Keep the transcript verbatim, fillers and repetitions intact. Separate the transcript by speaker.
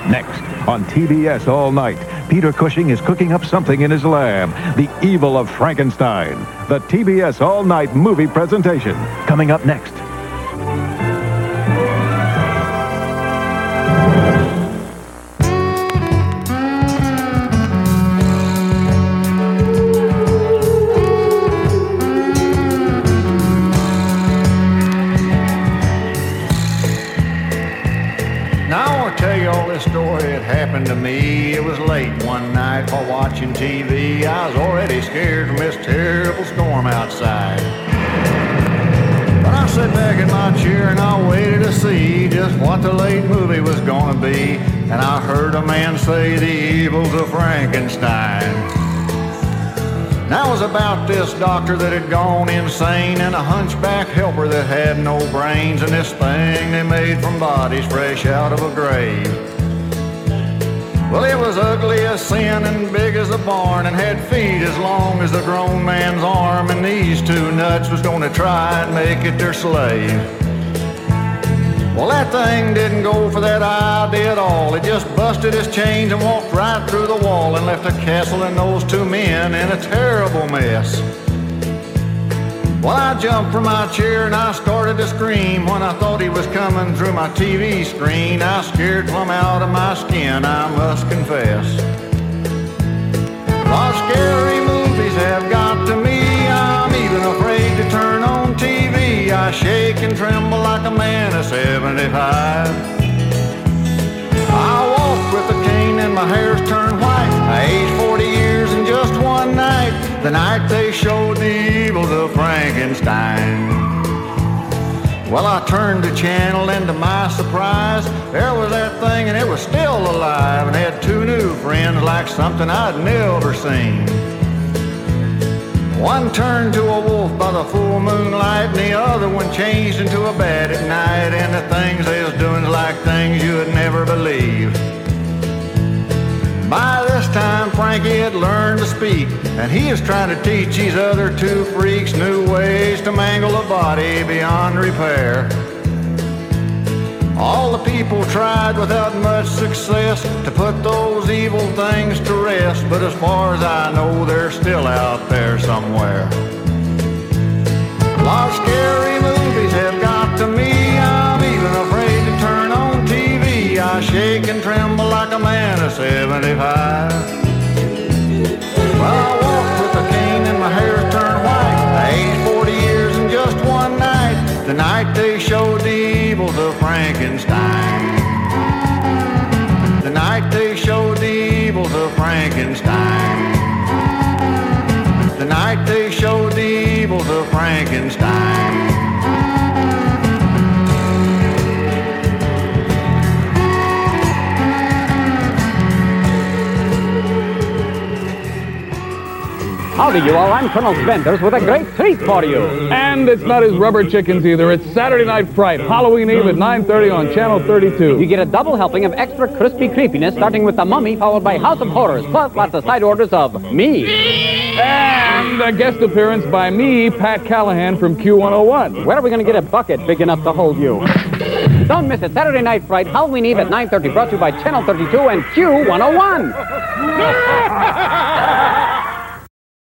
Speaker 1: Next, on T B S all night, Peter Cushing is cooking up something in his lab. The Evil of Frankenstein. The T B S all night movie presentation. Coming up next.
Speaker 2: Story had happened to me. It was late one night while watching T V. I was already scared from this terrible storm outside. But I sat back in my chair and I waited to see just what the late movie was gonna be. And I heard a man say the evils of Frankenstein. Now it was about this doctor that had gone insane and a hunchback helper that had no brains and this thing they made from bodies fresh out of a grave. Well, it was ugly as sin and big as a barn and had feet as long as a grown man's arm, and these two nuts was gonna try and make it their slave. Well, that thing didn't go for that idea at all. It just busted his chains and walked right through the wall and left a castle and those two men in a terrible mess. Well, I jumped from my chair and I started to scream when I thought he was coming through my T V screen. I was scared plumb out of my skin, I must confess. A lot of scary movies have got to me. I'm even afraid to turn on T V. I shake and tremble like a man of seventy-five. I walk with a cane and my hair's turned white. I aged forty years in just one night, the night they showed the evils of Frankenstein. Well, I turned the channel and to my surprise, there was that thing and it was still alive and had two new friends like something I'd never seen. One turned to a wolf by the full moonlight and the other one changed into a bat at night, and the things they was doing like things you would never believe. By this time, Frankie had learned to speak, and he is trying to teach these other two freaks new ways to mangle a body beyond repair. All the people tried without much success to put those evil things to rest, but as far as I know, they're still out there somewhere. A lot of scary movies have got to me. I'm even afraid to turn on T V. I shake and tremble like a man of seventy-five. Well, I walk with a cane and my hair turned white. I aged forty years in just one night, the night they showed the evils of Frankenstein. The night they showed the evils of Frankenstein. The night they showed the evils of Frankenstein.
Speaker 3: Howdy, you all. I'm Colonel Svenders with a great treat for you.
Speaker 4: And it's not his rubber chickens either. It's Saturday Night Fright, Halloween Eve at nine thirty on Channel thirty-two.
Speaker 3: You get a double helping of extra crispy creepiness, starting with The Mummy, followed by House of Horrors, plus lots of side orders of me.
Speaker 4: And a guest appearance by me, Pat Callahan from Q one oh one.
Speaker 3: Where are we going to get a bucket big enough to hold you? Don't miss it. Saturday Night Fright, Halloween Eve at nine thirty, brought to you by Channel thirty-two and Q one oh one.